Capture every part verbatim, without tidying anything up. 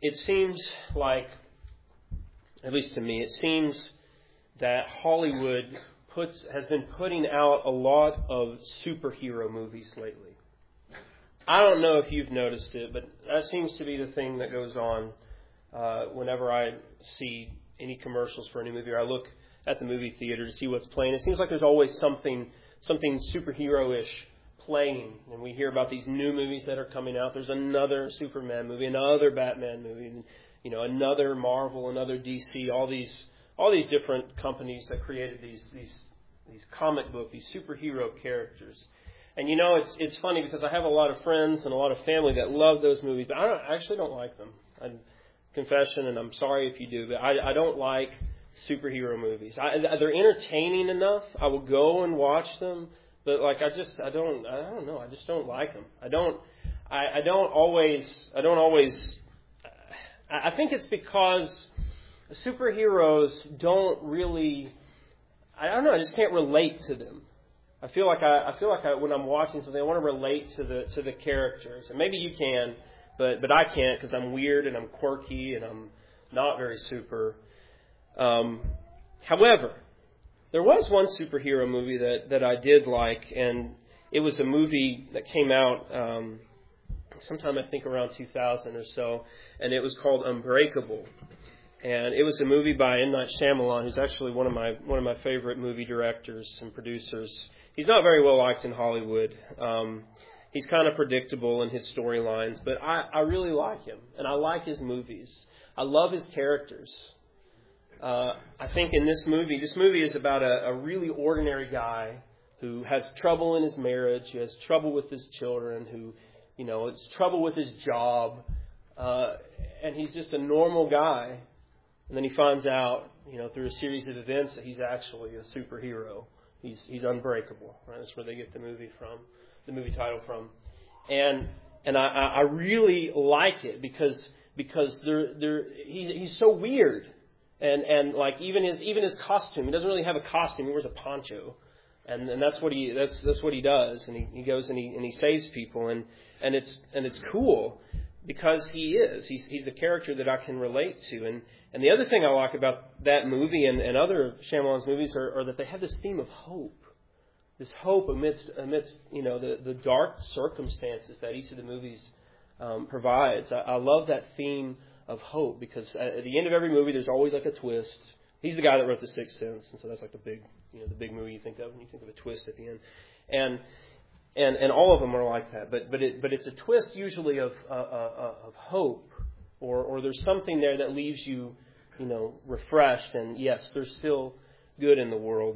it seems like, at least to me, it seems that Hollywood puts has been putting out a lot of superhero movies lately. I don't know if you've noticed it, but that seems to be the thing that goes on uh, whenever I see any commercials for a new movie, or I look at the movie theater to see what's playing. It seems like there's always something something superhero-ish playing, and we hear about these new movies that are coming out. There's another Superman movie, another Batman movie, and, you know, another Marvel, another D C. All these all these different companies that created these these these comic book, these superhero characters. And you know, it's it's funny because I have a lot of friends and a lot of family that love those movies, but I, don't, I actually don't like them. I, confession, and I'm sorry if you do, but I, I don't like superhero movies. I, they're entertaining enough. I will go and watch them, but like I just I don't I don't know. I just don't like them. I don't I, I don't always I don't always. I think it's because superheroes don't really. I don't know. I just can't relate to them. I feel like I, I feel like I, when I'm watching something, I want to relate to the to the characters, and maybe you can, but but I can't because I'm weird and I'm quirky and I'm not very super. Um, however, there was one superhero movie that, that I did like, and it was a movie that came out um, sometime I think around two thousand or so, and it was called Unbreakable. And it was a movie by M. Night Shyamalan, who's actually one of my one of my favorite movie directors and producers. He's not very well liked in Hollywood. Um, he's kind of predictable in his storylines, but I, I really like him, and I like his movies. I love his characters. Uh, I think in this movie, this movie is about a, a really ordinary guy who has trouble in his marriage, who has trouble with his children, who, you know, it's trouble with his job, uh, and he's just a normal guy. And then he finds out, you know, through a series of events that he's actually a superhero. He's he's unbreakable. Right? That's where they get the movie from, the movie title from. And and I, I really like it because because they're they're he's he's so weird. And and like even his even his costume, he doesn't really have a costume. He wears a poncho, and and that's what he that's that's what he does. And he, he goes and he and he saves people, and and it's and it's cool because he is he's he's a character that I can relate to. And and the other thing I like about that movie and, and other Shyamalan's movies are, are that they have this theme of hope, this hope amidst amidst you know the the dark circumstances that each of the movies um, provides. I, I love that theme of hope, because at the end of every movie there's always like a twist. He's the guy that wrote The Sixth Sense, and so that's like the big, you know, the big movie you think of when you think of a twist at the end. And and and all of them are like that, but but it but it's a twist usually of uh, uh, of hope, or or there's something there that leaves you, you know, refreshed, and yes, there's still good in the world.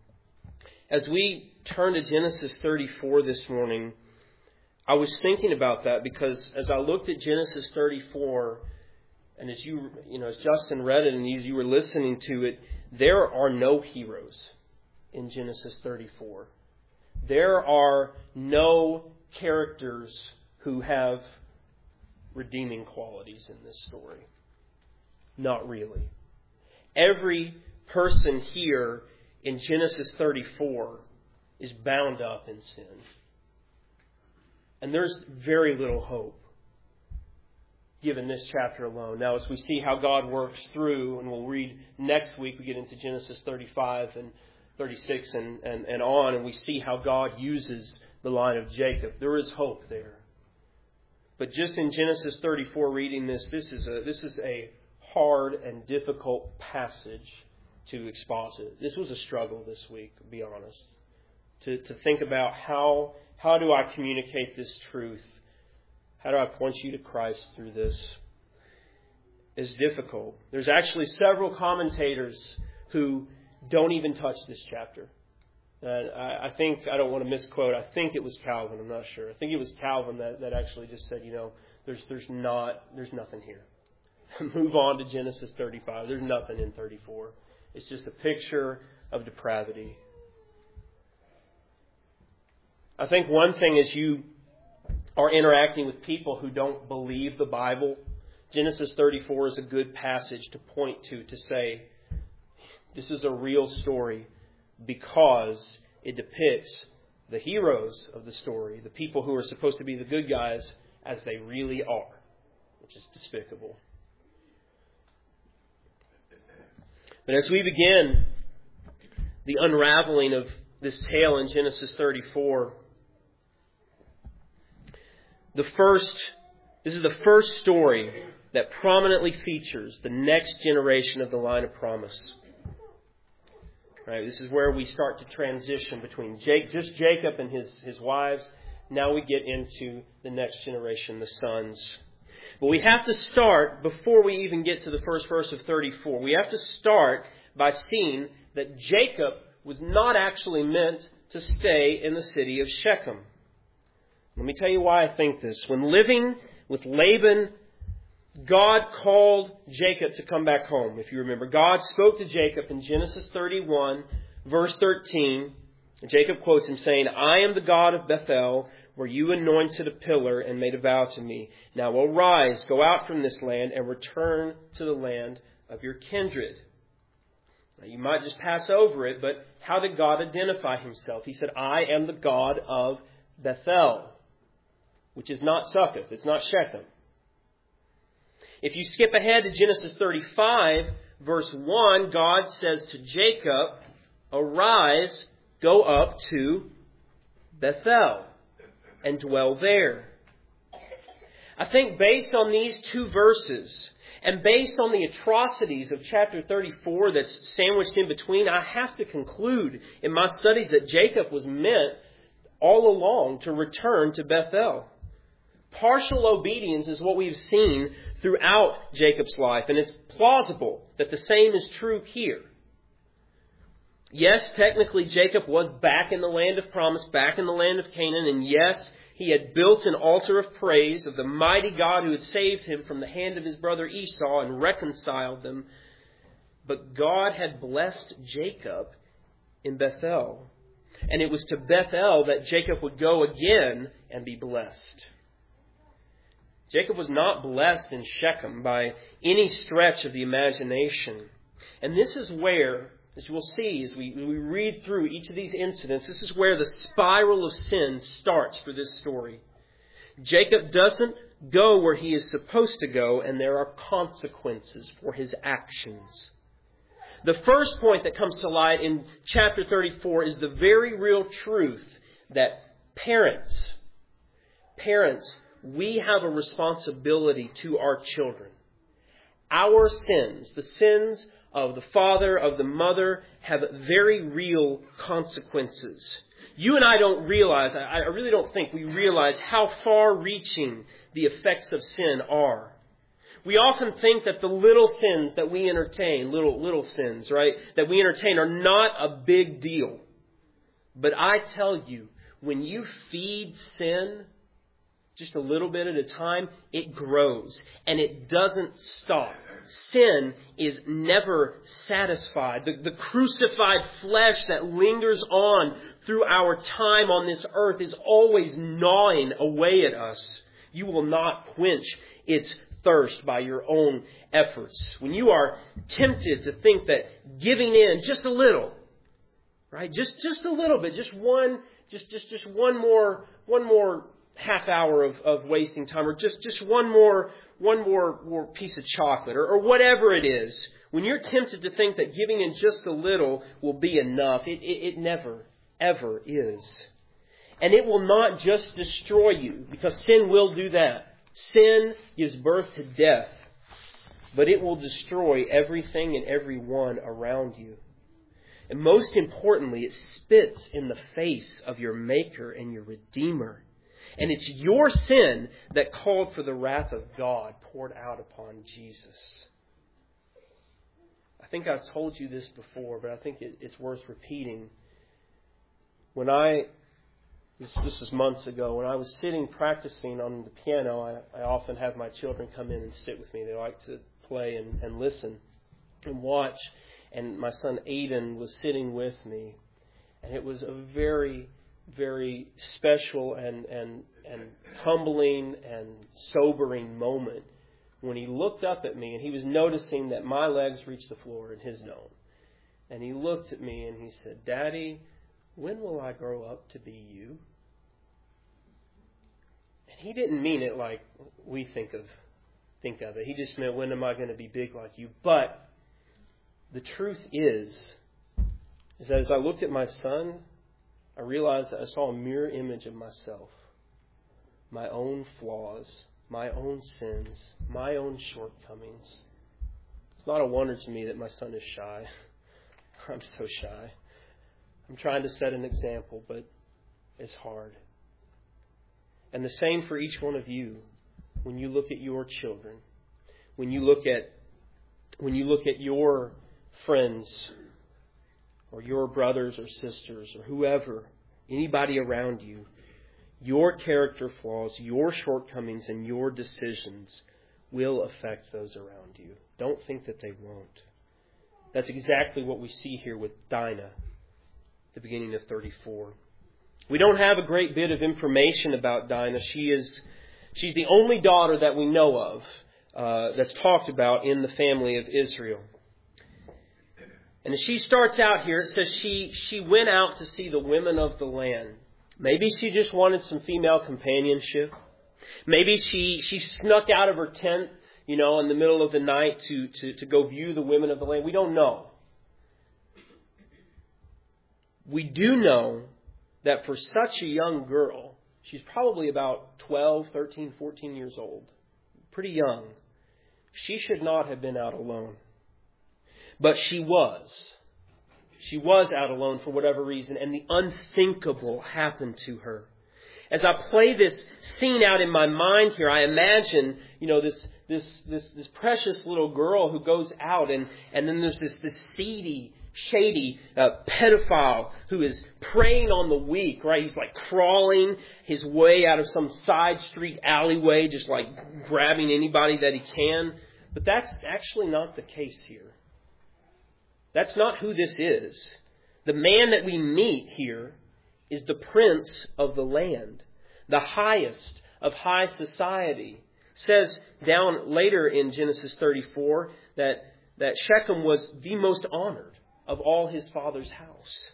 As we turn to Genesis thirty-four this morning, I was thinking about that because as I looked at Genesis thirty-four. And as you, you know, as Justin read it and as you were listening to it, there are no heroes in Genesis thirty-four. There are no characters who have redeeming qualities in this story. Not really. Every person here in Genesis thirty-four is bound up in sin. And there's very little hope given this chapter alone. Now, as we see how God works through, and we'll read next week, we get into Genesis thirty-five and thirty-six and, and, and on, and we see how God uses the line of Jacob. There is hope there. But just in Genesis thirty-four, reading this, this is a this is a hard and difficult passage to exposit. This was a struggle this week, to be honest. To to think about how how do I communicate this truth? How do I point you to Christ through this? It's difficult. There's actually several commentators who don't even touch this chapter. And I, I think, I don't want to misquote, I think it was Calvin, I'm not sure. I think it was Calvin that, that actually just said, you know, there's there's not, there's nothing here. Move on to Genesis thirty-five. There's nothing in thirty-four. It's just a picture of depravity. I think one thing is you are interacting with people who don't believe the Bible. Genesis thirty-four is a good passage to point to, to say, this is a real story because it depicts the heroes of the story, the people who are supposed to be the good guys, as they really are, which is despicable. But as we begin the unraveling of this tale in Genesis thirty-four, the first, this is the first story that prominently features the next generation of the line of promise. Right, this is where we start to transition between Jake, just Jacob and his, his wives. Now we get into the next generation, the sons. But we have to start, before we even get to the first verse of thirty-four, we have to start by seeing that Jacob was not actually meant to stay in the city of Shechem. Let me tell you why I think this. When living with Laban, God called Jacob to come back home. If you remember, God spoke to Jacob in Genesis thirty-one, verse thirteen. Jacob quotes him saying, "I am the God of Bethel, where you anointed a pillar and made a vow to me. Now arise, go out from this land and return to the land of your kindred." Now, you might just pass over it, but how did God identify himself? He said, "I am the God of Bethel," which is not Succoth. It's not Shechem. If you skip ahead to Genesis thirty-five, verse one, God says to Jacob, "Arise, go up to Bethel and dwell there." I think based on these two verses, and based on the atrocities of chapter thirty-four that's sandwiched in between, I have to conclude in my studies that Jacob was meant all along to return to Bethel. Partial obedience is what we've seen throughout Jacob's life, and it's plausible that the same is true here. Yes, technically Jacob was back in the land of promise, back in the land of Canaan, and yes, he had built an altar of praise of the mighty God who had saved him from the hand of his brother Esau and reconciled them. But God had blessed Jacob in Bethel, and it was to Bethel that Jacob would go again and be blessed. Jacob was not blessed in Shechem by any stretch of the imagination. And this is where, as you will see as we, we read through each of these incidents, this is where the spiral of sin starts for this story. Jacob doesn't go where he is supposed to go, and there are consequences for his actions. The first point that comes to light in chapter thirty-four is the very real truth that parents, parents, we have a responsibility to our children. Our sins, the sins of the father, of the mother, have very real consequences. You and I don't realize, I really don't think we realize how far-reaching the effects of sin are. We often think that the little sins that we entertain, little little sins, right, that we entertain are not a big deal. But I tell you, when you feed sin just a little bit at a time, it grows and it doesn't stop. Sin is never satisfied. The, the crucified flesh that lingers on through our time on this earth is always gnawing away at us. You will not quench its thirst by your own efforts. When you are tempted to think that giving in just a little, right, just just a little bit, just one, just just just one more, one more. half hour of, of wasting time, or just, just one more one more, more piece of chocolate, or, or whatever it is, when you're tempted to think that giving in just a little will be enough, it, it, it never, ever is. And it will not just destroy you, because sin will do that. Sin gives birth to death, but it will destroy everything and everyone around you. And most importantly, it spits in the face of your Maker and your Redeemer. And it's your sin that called for the wrath of God poured out upon Jesus. I think I've told you this before, but I think it, it's worth repeating. When I, this, this was months ago, when I was sitting practicing on the piano, I, I often have my children come in and sit with me. They like to play and, and listen and watch. And my son Aiden was sitting with me. And it was a very very special and, and, and humbling and sobering moment when he looked up at me and he was noticing that my legs reached the floor and his don't. And he looked at me and he said, "Daddy, when will I grow up to be you?" And he didn't mean it like we think of think of it. He just meant, when am I going to be big like you? But the truth is, is that as I looked at my son, I realized that I saw a mirror image of myself. My own flaws, my own sins, my own shortcomings. It's not a wonder to me that my son is shy. I'm so shy. I'm trying to set an example, but it's hard. And the same for each one of you. When you look at your children, when you look at when you look at your friends or your brothers or sisters or whoever, anybody around you, your character flaws, your shortcomings, and your decisions will affect those around you. Don't think that they won't. That's exactly what we see here with Dinah at the beginning of thirty-four. We don't have a great bit of information about Dinah. She is she's the only daughter that we know of uh, that's talked about in the family of Israel. And as she starts out here, it says she, she went out to see the women of the land. Maybe she just wanted some female companionship. Maybe she, she snuck out of her tent, you know, in the middle of the night to, to, to go view the women of the land. We don't know. We do know that for such a young girl, she's probably about twelve, thirteen, fourteen years old. Pretty young. She should not have been out alone. But she was. She was out alone for whatever reason, and the unthinkable happened to her. As I play this scene out in my mind here, I imagine, you know, this this this this precious little girl who goes out, and, and then there's this this seedy, shady uh, pedophile who is preying on the weak, right? He's like crawling his way out of some side street alleyway, just like grabbing anybody that he can. But that's actually not the case here. That's not who this is. The man that we meet here is the prince of the land, the highest of high society. It says down later in Genesis thirty-four that, that Shechem was the most honored of all his father's house.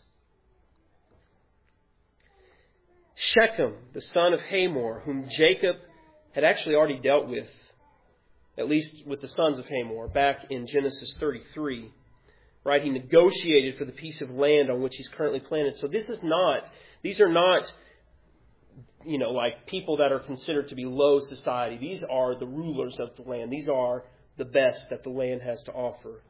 Shechem, the son of Hamor, whom Jacob had actually already dealt with, at least with the sons of Hamor, back in Genesis thirty-three. Right, he negotiated for the piece of land on which he's currently planted. So this is not, these are not, you know, like people that are considered to be low society. These are the rulers of the land. These are the best that the land has to offer.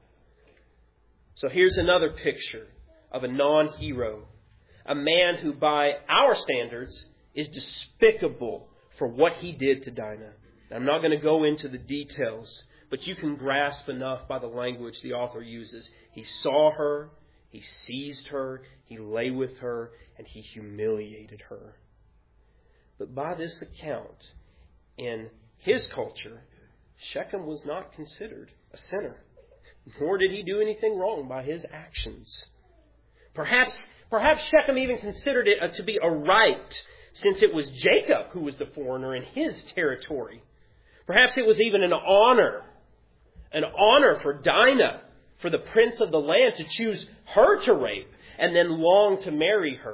So here's another picture of a non-hero. A man who by our standards is despicable for what he did to Dinah. I'm not going to go into the details, but you can grasp enough by the language the author uses. He saw her, he seized her, he lay with her, and he humiliated her. But by this account, in his culture, Shechem was not considered a sinner, nor did he do anything wrong by his actions. Perhaps, perhaps Shechem even considered it to be a right, since it was Jacob who was the foreigner in his territory. Perhaps it was even an honor. An honor for Dinah, for the prince of the land, to choose her to rape and then long to marry her.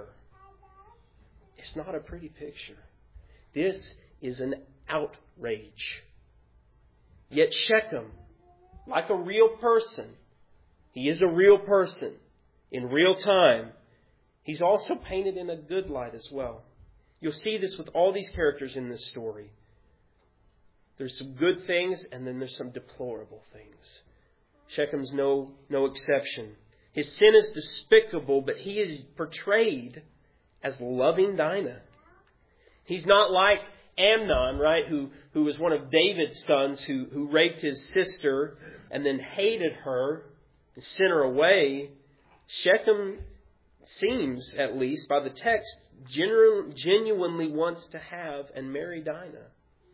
It's not a pretty picture. This is an outrage. Yet Shechem, like a real person, he is a real person in real time. He's also painted in a good light as well. You'll see this with all these characters in this story. There's some good things, and then there's some deplorable things. Shechem's no, no exception. His sin is despicable, but he is portrayed as loving Dinah. He's not like Amnon, right, who, who was one of David's sons who, who raped his sister and then hated her and sent her away. Shechem seems, at least by the text, genu- genuinely wants to have and marry Dinah.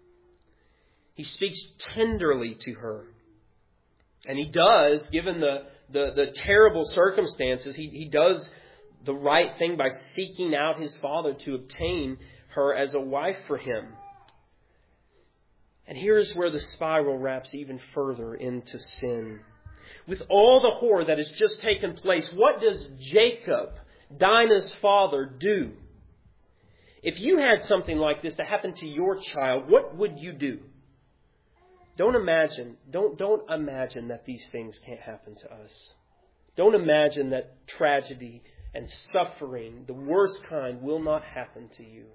He speaks tenderly to her. And he does, given the, the, the terrible circumstances, he, he does the right thing by seeking out his father to obtain her as a wife for him. And here's where the spiral wraps even further into sin. With all the horror that has just taken place, what does Jacob, Dinah's father, do? If you had something like this to happen to your child, what would you do? Don't imagine, don't, don't imagine that these things can't happen to us. Don't imagine that tragedy and suffering, the worst kind, will not happen to you.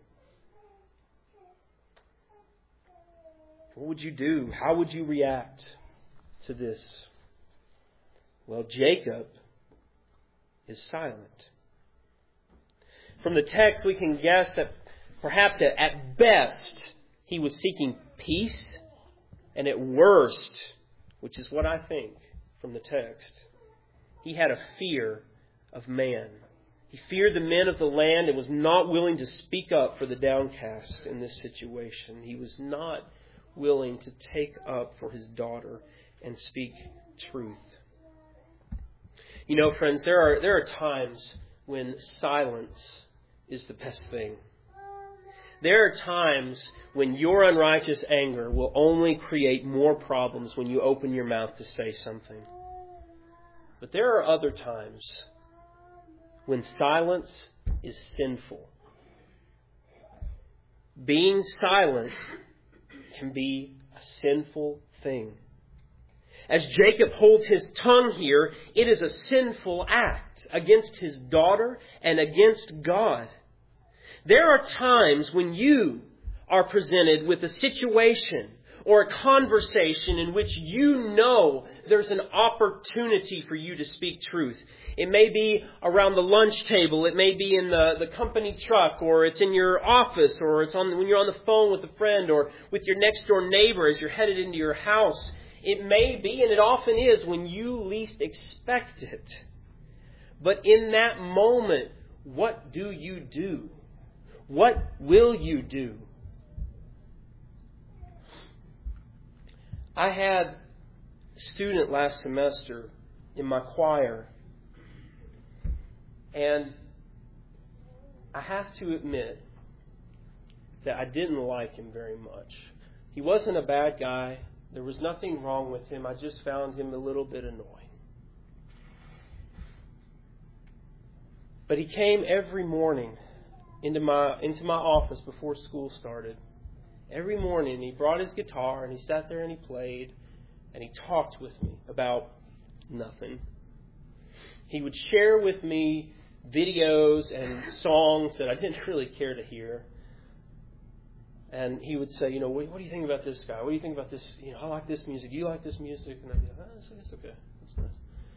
What would you do? How would you react to this? Well, Jacob is silent. From the text, we can guess that perhaps at best he was seeking peace, and at worst, which is what I think from the text, he had a fear of man. He feared the men of the land and was not willing to speak up for the downcast in this situation. He was not willing to take up for his daughter and speak truth. You know, friends, there are there are times when silence is the best thing. There are times when your unrighteous anger will only create more problems when you open your mouth to say something. But there are other times when silence is sinful. Being silent can be a sinful thing. As Jacob holds his tongue here, it is a sinful act against his daughter and against God. There are times when you are presented with a situation or a conversation in which you know there's an opportunity for you to speak truth. It may be around the lunch table, it may be in the, the company truck, or it's in your office, or it's on when you're on the phone with a friend, or with your next door neighbor as you're headed into your house. It may be, and it often is, when you least expect it. But in that moment, what do you do? What will you do? I had a student last semester in my choir, and I have to admit that I didn't like him very much. He wasn't a bad guy. There was nothing wrong with him. I just found him a little bit annoying. But he came every morning into my into my office before school started. Every morning he brought his guitar and he sat there and he played and he talked with me about nothing. He would share with me videos and songs that I didn't really care to hear. And he would say, you know, what, what do you think about this guy? What do you think about this? You know, I like this music. Do you like this music? And I'd be like, oh, that's, that's okay. That's nice.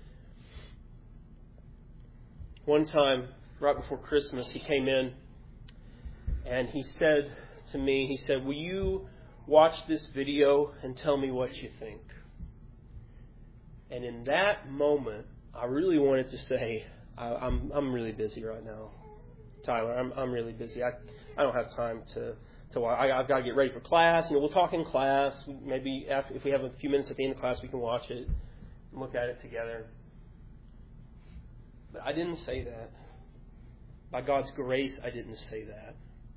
One time, right before Christmas, he came in and he said to me, he said, will you watch this video and tell me what you think? And in that moment, I really wanted to say, I, I'm I'm really busy right now, Tyler. I'm I'm really busy. I I don't have time to to watch. I, I've got to get ready for class. You know, we'll talk in class. Maybe after, if we have a few minutes at the end of class, we can watch it and look at it together. But I didn't say that. By God's grace, I didn't say that.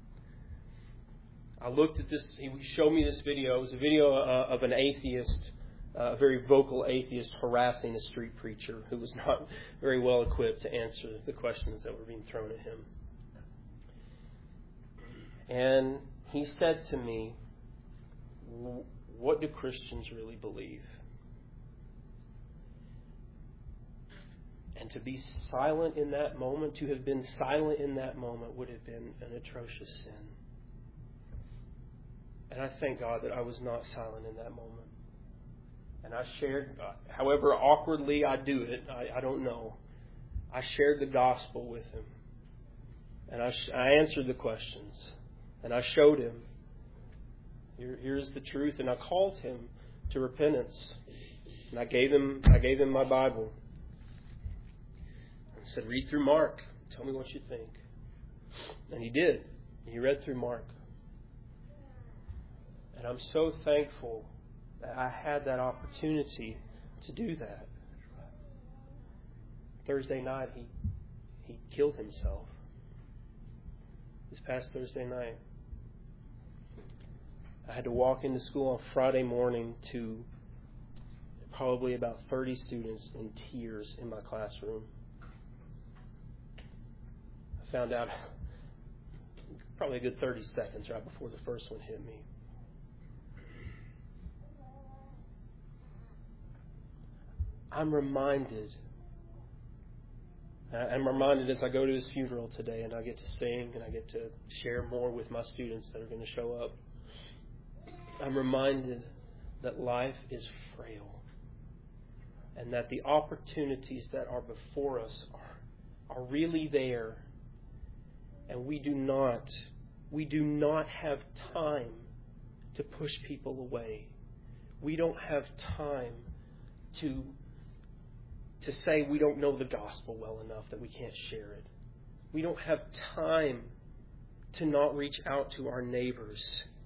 I looked at this. He showed me this video. It was a video uh, of an atheist. Uh, a very vocal atheist harassing a street preacher who was not very well equipped to answer the questions that were being thrown at him. And he said to me, what do Christians really believe? And to be silent in that moment, to have been silent in that moment would have been an atrocious sin. And I thank God that I was not silent in that moment. And I shared, however awkwardly I do it, I, I don't know. I shared the gospel with him. And I, sh- I answered the questions. And I showed him, Here, here's the truth. And I called him to repentance. And I gave him, I gave him my Bible. And said, read through Mark. Tell me what you think. And he did. He read through Mark. And I'm so thankful that I had that opportunity to do that. Thursday night, he he killed himself. This past Thursday night. I had to walk into school on Friday morning to probably about thirty students in tears in my classroom. I found out probably a good thirty seconds right before the first one hit me. I'm reminded I'm reminded as I go to his funeral today and I get to sing and I get to share more with my students that are going to show up. I'm reminded that life is frail and that the opportunities that are before us are, are really there. And we do not, we do not have time to push people away. We don't have time to to say we don't know the gospel well enough that we can't share it. We don't have time to not reach out to our neighbors.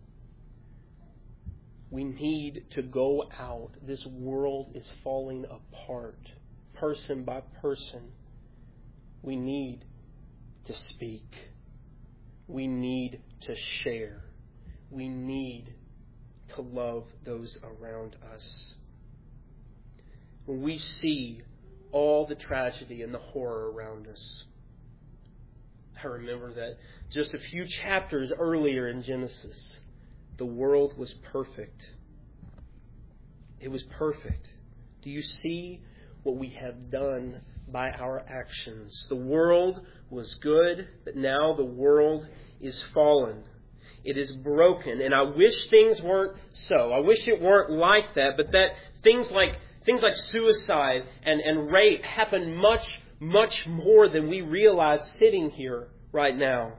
We need to go out. This world is falling apart, person by person. We need to speak. We need to share. We need to love those around us. When we see all the tragedy and the horror around us, I remember that just a few chapters earlier in Genesis, the world was perfect. It was perfect. Do you see what we have done by our actions? The world was good, but now the world is fallen. It is broken, and I wish things weren't so. I wish it weren't like that, but that things like Things like suicide and, and rape happen much, much more than we realize sitting here right now.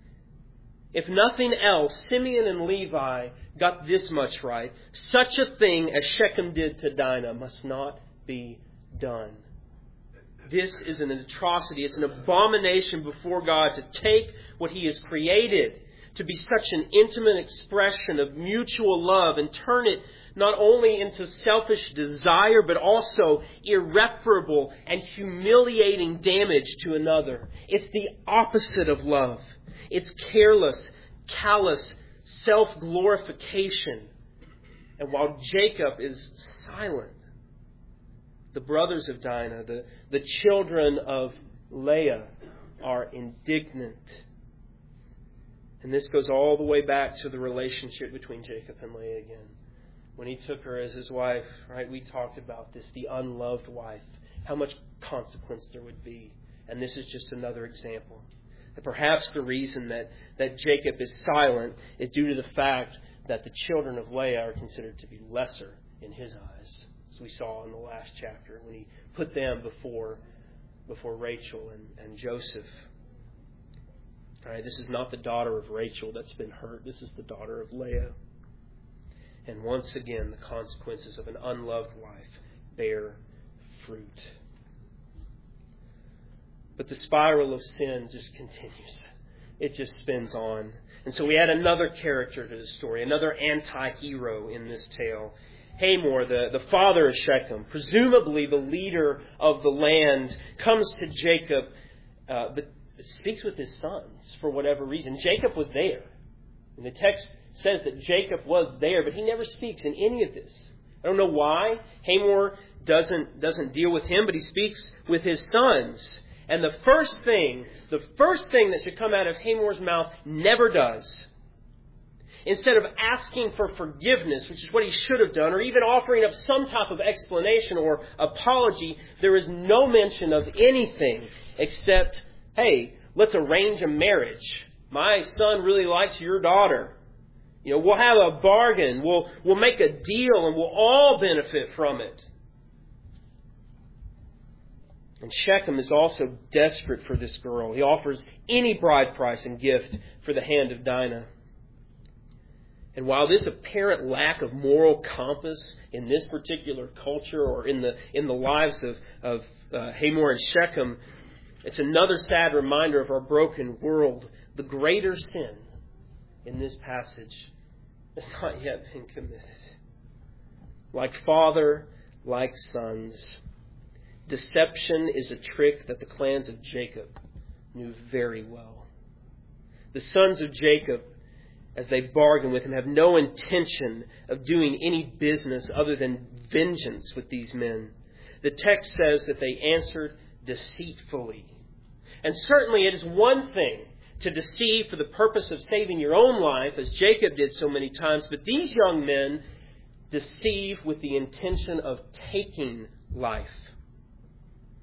If nothing else, Simeon and Levi got this much right. Such a thing as Shechem did to Dinah must not be done. This is an atrocity. It's an abomination before God to take what He has created to be such an intimate expression of mutual love and turn it not only into selfish desire, but also irreparable and humiliating damage to another. It's the opposite of love. It's careless, callous self-glorification. And while Jacob is silent, the brothers of Dinah, the, the children of Leah, are indignant. And this goes all the way back to the relationship between Jacob and Leah again. When he took her as his wife, right, we talked about this, the unloved wife, how much consequence there would be. And this is just another example. And perhaps the reason that, that Jacob is silent is due to the fact that the children of Leah are considered to be lesser in his eyes, as we saw in the last chapter when he put them before, before Rachel and, and Joseph. All right, this is not the daughter of Rachel that's been hurt. This is the daughter of Leah. And once again, the consequences of an unloved wife bear fruit. But the spiral of sin just continues. It just spins on. And so we add another character to the story, another anti-hero in this tale. Hamor, the, the father of Shechem, presumably the leader of the land, comes to Jacob, uh, but speaks with his sons for whatever reason. Jacob was there. And the text says that Jacob was there, but he never speaks in any of this. I don't know why. Hamor doesn't, doesn't deal with him, but he speaks with his sons. And the first thing, the first thing that should come out of Hamor's mouth never does. Instead of asking for forgiveness, which is what he should have done, or even offering up some type of explanation or apology, there is no mention of anything except, hey, let's arrange a marriage. My son really likes your daughter. You know, we'll have a bargain. We'll, we'll make a deal and we'll all benefit from it. And Shechem is also desperate for this girl. He offers any bride price and gift for the hand of Dinah. And while this apparent lack of moral compass in this particular culture or in the in the lives of, of uh, Hamor and Shechem, it's another sad reminder of our broken world. The greater sin in this passage has not yet been committed. Like father, like sons, deception is a trick that the clans of Jacob knew very well. The sons of Jacob, as they bargain with him, have no intention of doing any business other than vengeance with these men. The text says that they answered deceitfully. And certainly it is one thing to deceive for the purpose of saving your own life, as Jacob did so many times, but these young men deceive with the intention of taking life.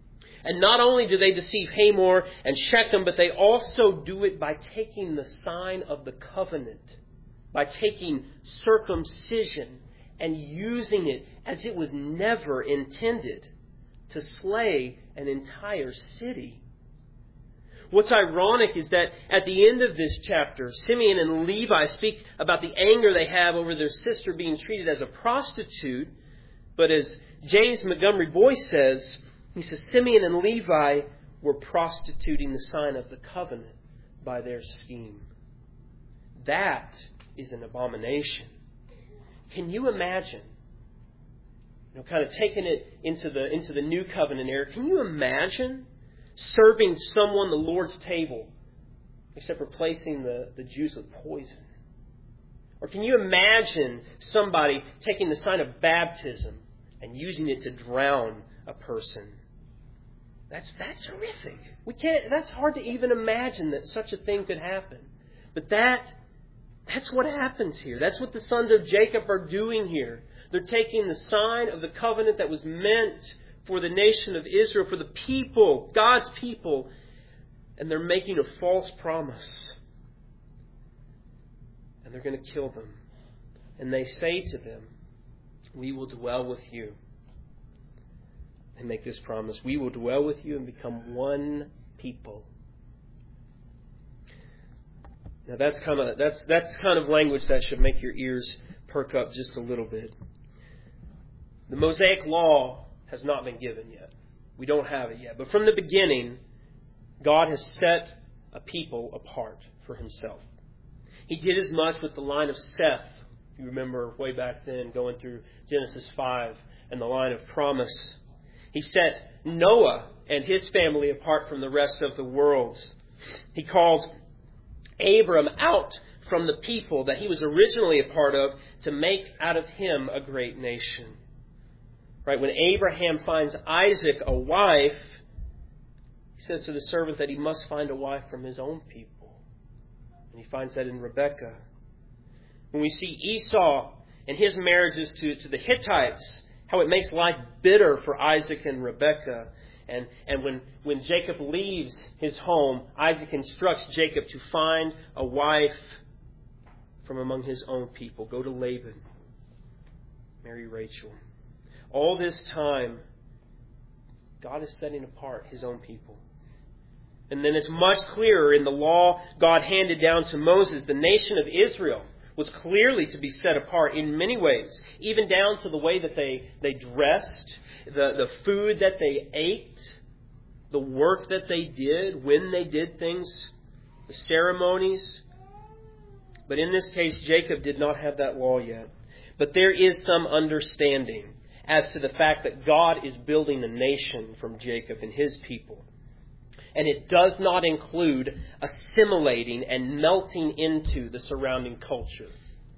And not only do they deceive Hamor and Shechem, but they also do it by taking the sign of the covenant, by taking circumcision and using it as it was never intended to slay an entire city. What's ironic is that at the end of this chapter, Simeon and Levi speak about the anger they have over their sister being treated as a prostitute. But as James Montgomery Boyce says, he says Simeon and Levi were prostituting the sign of the covenant by their scheme. That is an abomination. Can you imagine, you know, kind of taking it into the into the new covenant era, can you imagine serving someone the Lord's table, except replacing the, the juice with poison? Or can you imagine somebody taking the sign of baptism and using it to drown a person? That's that's horrific. We can't. That's hard to even imagine that such a thing could happen. But that that's what happens here. That's what the sons of Jacob are doing here. They're taking the sign of the covenant that was meant for the nation of Israel, for the people, God's people, and they're making a false promise. And they're going to kill them. And they say to them, "We will dwell with you." They make this promise: "We will dwell with you and become one people." Now that's kind of that's that's kind of language that should make your ears perk up just a little bit. The Mosaic Law has not been given yet. We don't have it yet. But from the beginning, God has set a people apart for Himself. He did as much with the line of Seth. If you remember way back then, going through Genesis five and the line of promise. He set Noah and his family apart from the rest of the world. He called Abram out from the people that he was originally a part of to make out of him a great nation. Right? When Abraham finds Isaac a wife, he says to the servant that he must find a wife from his own people. And he finds that in Rebekah. When we see Esau and his marriages to, to the Hittites, how it makes life bitter for Isaac and Rebekah. And, and when, when Jacob leaves his home, Isaac instructs Jacob to find a wife from among his own people. Go to Laban. Marry Rachel. All this time, God is setting apart His own people. And then it's much clearer in the law God handed down to Moses. The nation of Israel was clearly to be set apart in many ways, even down to the way that they, they dressed, the, the food that they ate, the work that they did, when they did things, the ceremonies. But in this case, Jacob did not have that law yet. But there is some understanding as to the fact that God is building a nation from Jacob and his people. And it does not include assimilating and melting into the surrounding culture.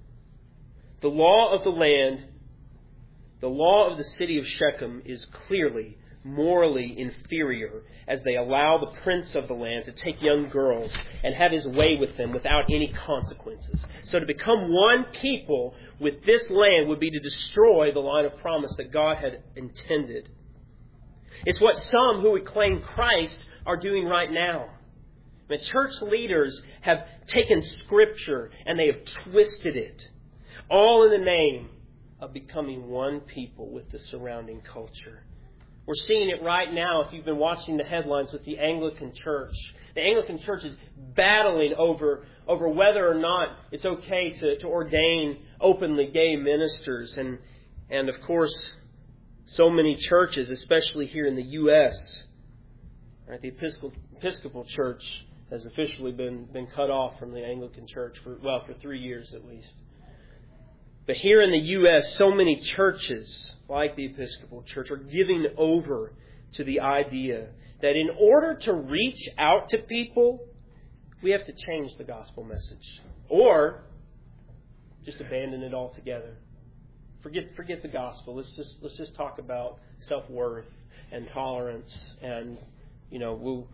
The law of the land, the law of the city of Shechem is clearly morally inferior as they allow the prince of the land to take young girls and have his way with them without any consequences. So to become one people with this land would be to destroy the line of promise that God had intended. It's what some who would claim Christ are doing right now. The church leaders have taken Scripture and they have twisted it, all in the name of becoming one people with the surrounding culture. We're seeing it right now if you've been watching the headlines with the Anglican Church. The Anglican Church is battling over, over whether or not it's okay to, to ordain openly gay ministers. And, and of course, so many churches, especially here in the U S, right, the Episcopal, Episcopal Church has officially been, been cut off from the Anglican Church for, well, for three years at least. But here in the U S, so many churches, like the Episcopal Church, are giving over to the idea that in order to reach out to people, we have to change the gospel message. Or just abandon it altogether. Forget forget the gospel. Let's just let's just talk about self-worth and tolerance and, you know, we'll,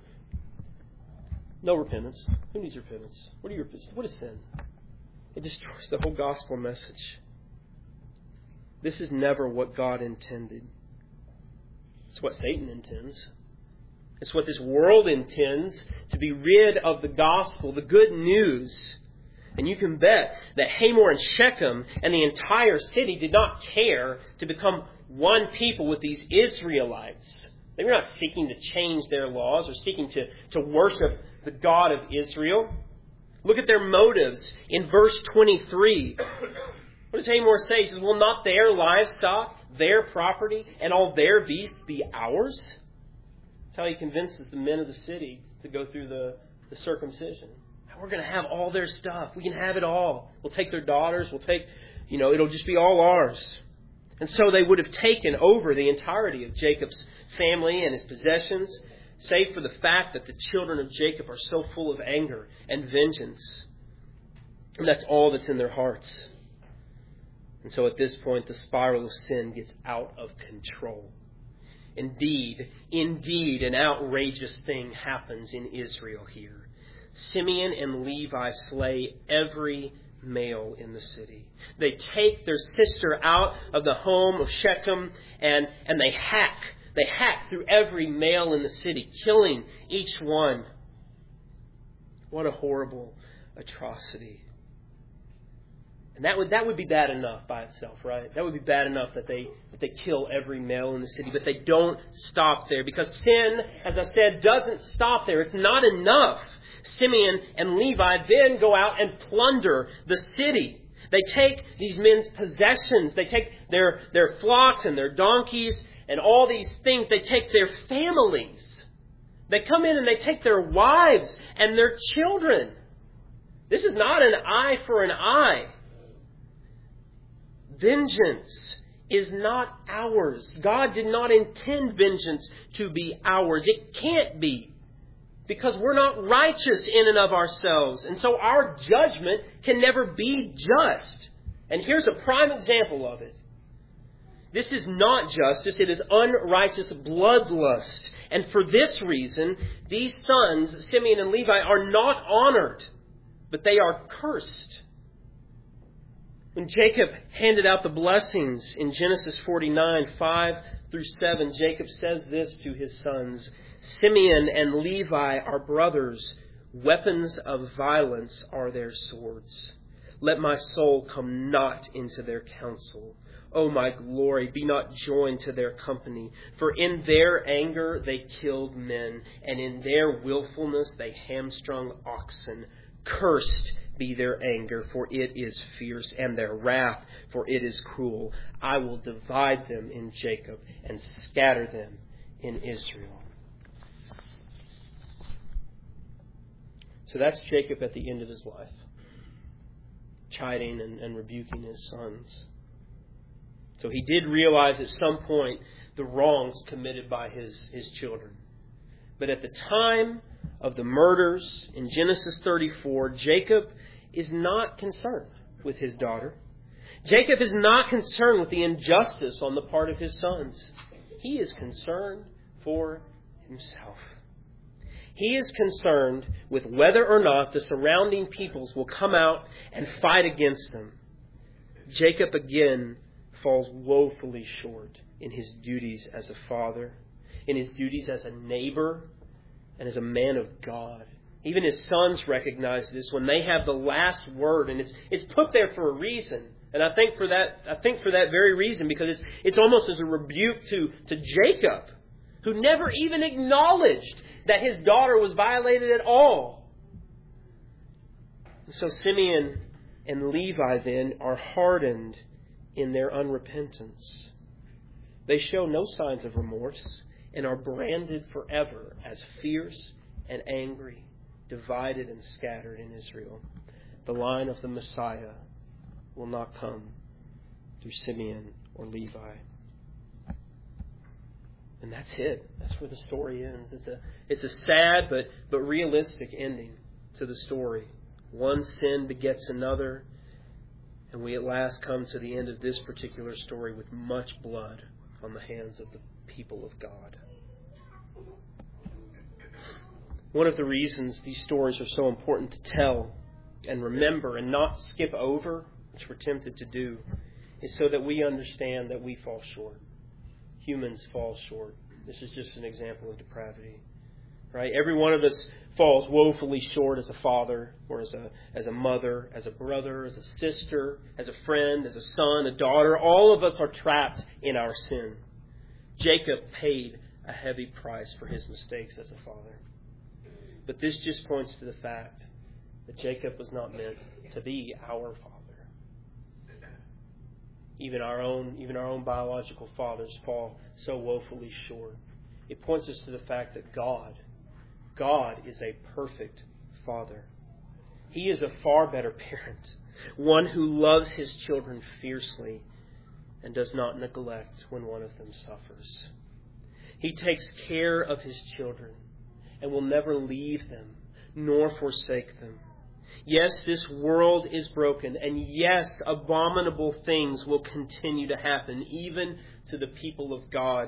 no repentance. Who needs repentance? What are your what is sin? It destroys the whole gospel message. This is never what God intended. It's what Satan intends. It's what this world intends, to be rid of the gospel, the good news. And you can bet that Hamor and Shechem and the entire city did not care to become one people with these Israelites. They were not seeking to change their laws or seeking to, to worship the God of Israel. Look at their motives in verse twenty-three. What does Hamor say? He says, will not their livestock, their property, and all their beasts be ours? That's how he convinces the men of the city to go through the, the circumcision. We're going to have all their stuff. We can have it all. We'll take their daughters. We'll take, you know, it'll just be all ours. And so they would have taken over the entirety of Jacob's family and his possessions, save for the fact that the children of Jacob are so full of anger and vengeance. And that's all that's in their hearts. And so at this point, the spiral of sin gets out of control. Indeed, indeed, an outrageous thing happens in Israel here. Simeon and Levi slay every male in the city. They take their sister out of the home of Shechem and, and they hack. They hack through every male in the city, killing each one. What a horrible atrocity. And that would that would be bad enough by itself, right? That would be bad enough that they that they kill every male in the city. But they don't stop there, because sin, as I said, doesn't stop there. It's not enough. Simeon and Levi then go out and plunder the city. They take these men's possessions. They take their, their flocks and their donkeys and all these things. They take their families. They come in and they take their wives and their children. This is not an eye for an eye. Vengeance is not ours. God did not intend vengeance to be ours. It can't be, because we're not righteous in and of ourselves. And so our judgment can never be just. And here's a prime example of it. This is not justice. It is unrighteous bloodlust. And for this reason, these sons, Simeon and Levi, are not honored, but they are cursed. When Jacob handed out the blessings in Genesis forty-nine, five through seven, Jacob says this to his sons: Simeon and Levi are brothers. Weapons of violence are their swords. Let my soul come not into their counsel. O my glory, be not joined to their company. For in their anger they killed men, and in their willfulness they hamstrung oxen. Cursed be their anger, for it is fierce, and their wrath, for it is cruel. I will divide them in Jacob and scatter them in Israel. So that's Jacob at the end of his life, chiding and, and rebuking his sons. So he did realize at some point the wrongs committed by his, his children. But at the time of the murders in Genesis thirty-four, Jacob is not concerned with his daughter. Jacob is not concerned with the injustice on the part of his sons. He is concerned for himself. He is concerned with whether or not the surrounding peoples will come out and fight against them. Jacob again falls woefully short in his duties as a father, in his duties as a neighbor, and as a man of God. Even his sons recognize this when they have the last word, and it's it's put there for a reason. And I think for that I think for that very reason, because it's it's almost as a rebuke to, to Jacob, who never even acknowledged that his daughter was violated at all. So Simeon and Levi then are hardened in their unrepentance. They show no signs of remorse and are branded forever as fierce and angry, divided and scattered in Israel. The line of the Messiah will not come through Simeon or Levi. And that's it. That's where the story ends. It's a it's a sad but but realistic ending to the story. One sin begets another, and we at last come to the end of this particular story with much blood on the hands of the people of God. One of the reasons these stories are so important to tell and remember and not skip over, which we're tempted to do, is so that we understand that we fall short. Humans fall short. This is just an example of depravity. Right? Every one of us falls woefully short as a father or as a as a mother, as a brother, as a sister, as a friend, as a son, a daughter. All of us are trapped in our sin. Jacob paid a heavy price for his mistakes as a father. But this just points to the fact that Jacob was not meant to be our father. Even our own, even our own biological fathers fall so woefully short. It points us to the fact that God, God is a perfect Father. He is a far better parent, one who loves His children fiercely and does not neglect when one of them suffers. He takes care of His children and will never leave them nor forsake them. Yes, this world is broken, and yes, abominable things will continue to happen, even to the people of God.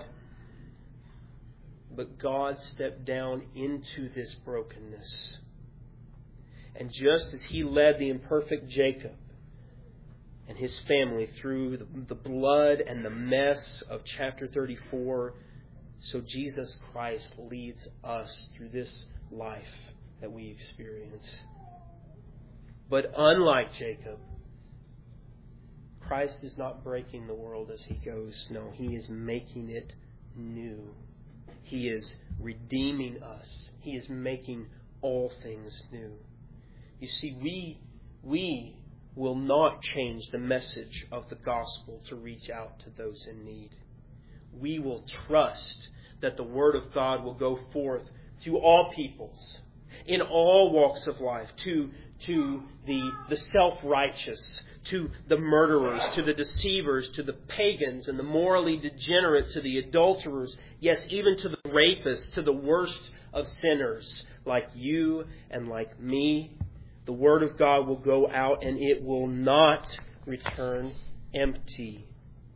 But God stepped down into this brokenness. And just as He led the imperfect Jacob and his family through the, the blood and the mess of chapter thirty-four, so Jesus Christ leads us through this life that we experience. But unlike Jacob, Christ is not breaking the world as He goes. No, He is making it new. He is redeeming us. He is making all things new. You see, we, we will not change the message of the gospel to reach out to those in need. We will trust that the Word of God will go forth to all peoples, in all walks of life, to, to the, the self-righteous, to the murderers, to the deceivers, to the pagans and the morally degenerate, to the adulterers, yes, even to the rapists, to the worst of sinners, like you and like me. The Word of God will go out and it will not return empty.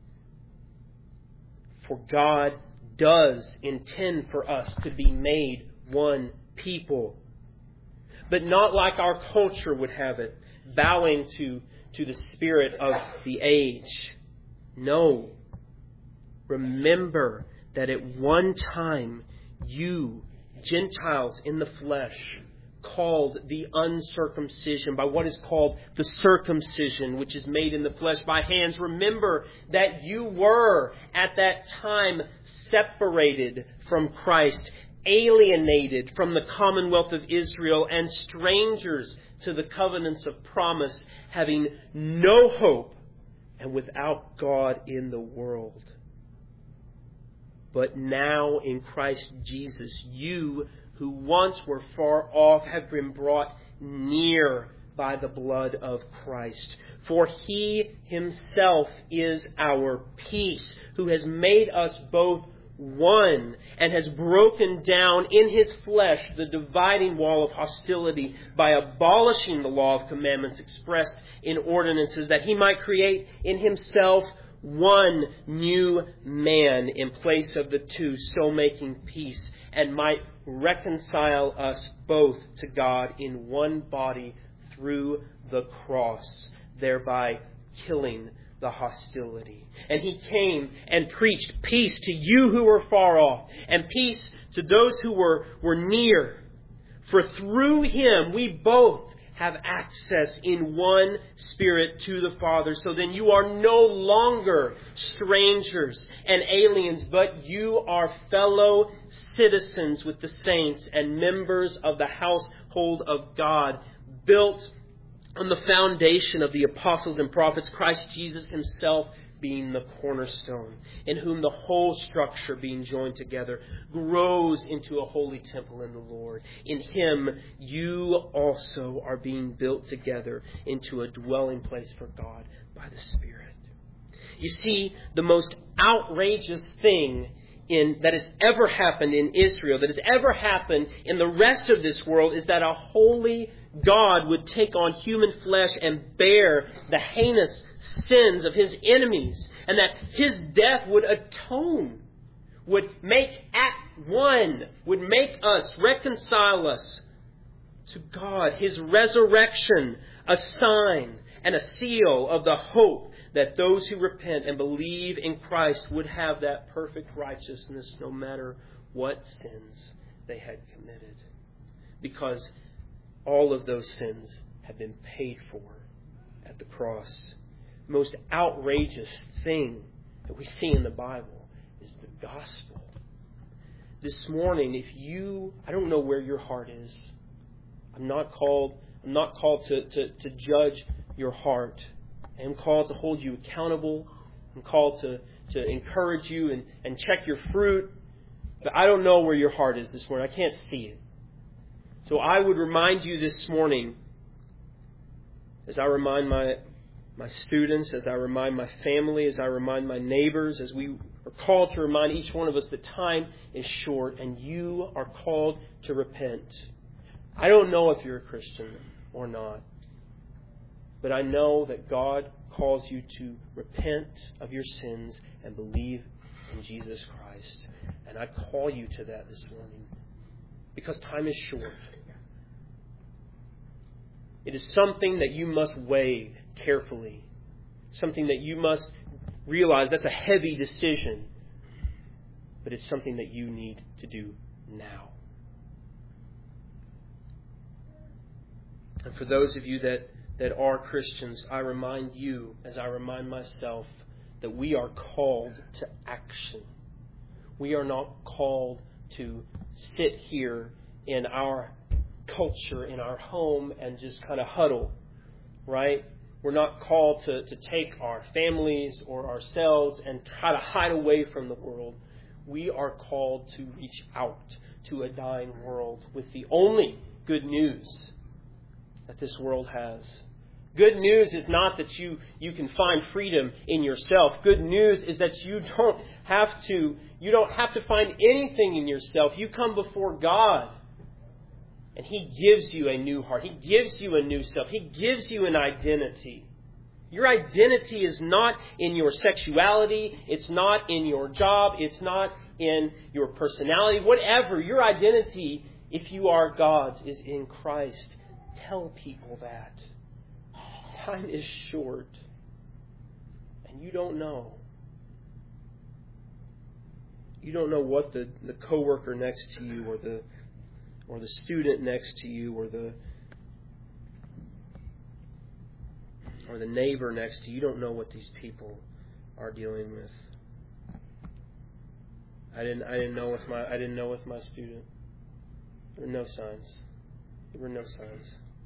For God does intend for us to be made one people. But not like our culture would have it, bowing to, to the spirit of the age. No. Remember that at one time you, Gentiles in the flesh, called the uncircumcision by what is called the circumcision, which is made in the flesh by hands. Remember that you were at that time separated from Christ, alienated from the commonwealth of Israel, and strangers to the covenants of promise, having no hope and without God in the world. But now in Christ Jesus, you who once were far off have been brought near by the blood of Christ. For He Himself is our peace, who has made us both one and has broken down in His flesh the dividing wall of hostility by abolishing the law of commandments expressed in ordinances, that He might create in Himself one new man in place of the two, so making peace, and might reconcile us both to God in one body through the cross, thereby killing the hostility. And He came and preached peace to you who were far off, and peace to those who were, were near. For through Him we both have access in one Spirit to the Father. So then you are no longer strangers and aliens, but you are fellow citizens with the saints and members of the household of God, built on the foundation of the apostles and prophets, Christ Jesus Himself being the cornerstone, in whom the whole structure being joined together grows into a holy temple in the Lord. In Him you also are being built together into a dwelling place for God by the Spirit. You see, the most outrageous thing in that has ever happened in Israel, that has ever happened in the rest of this world, is that a holy God would take on human flesh and bear the heinous sins of His enemies, and that His death would atone, would make at one, would make us, reconcile us to God. His resurrection, a sign and a seal of the hope that those who repent and believe in Christ would have that perfect righteousness no matter what sins they had committed. Because all of those sins have been paid for at the cross. The most outrageous thing that we see in the Bible is the gospel. This morning, if you, I don't know where your heart is. I'm not called, I'm not called to, to, to judge your heart. I am called to hold you accountable. I'm called to, to encourage you and, and check your fruit. But I don't know where your heart is this morning. I can't see it. So I would remind you this morning, as I remind my my students, as I remind my family, as I remind my neighbors, as we are called to remind each one of us that time is short and you are called to repent. I don't know if you're a Christian or not, but I know that God calls you to repent of your sins and believe in Jesus Christ. And I call you to that this morning because time is short. It is something that you must weigh carefully. Something that you must realize that's a heavy decision. But it's something that you need to do now. And for those of you that, that are Christians, I remind you, as I remind myself, that we are called to action. We are not called to sit here in our culture, in our home, and just kind of huddle, right? We're not called to, to take our families or ourselves and try to hide away from the world. We are called to reach out to a dying world with the only good news that this world has. Good news is not that you, you can find freedom in yourself. Good news is that you don't have to, you don't have to find anything in yourself. You come before God. And He gives you a new heart. He gives you a new self. He gives you an identity. Your identity is not in your sexuality. It's not in your job. It's not in your personality. Whatever. Your identity, if you are God's, is in Christ. Tell people that. Time is short. And you don't know. You don't know what the, the coworker next to you or the or the student next to you, or the or the neighbor next to you. You don't know what these people are dealing with. I didn't I didn't know with my I didn't know with my student. There were no signs. There were no signs.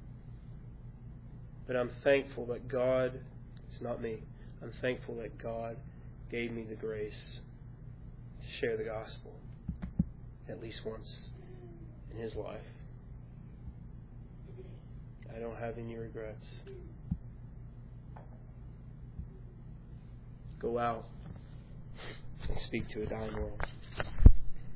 But I'm thankful that God, it's not me, I'm thankful that God gave me the grace to share the gospel at least once in his life. I don't have any regrets. Go out and speak to a dying world.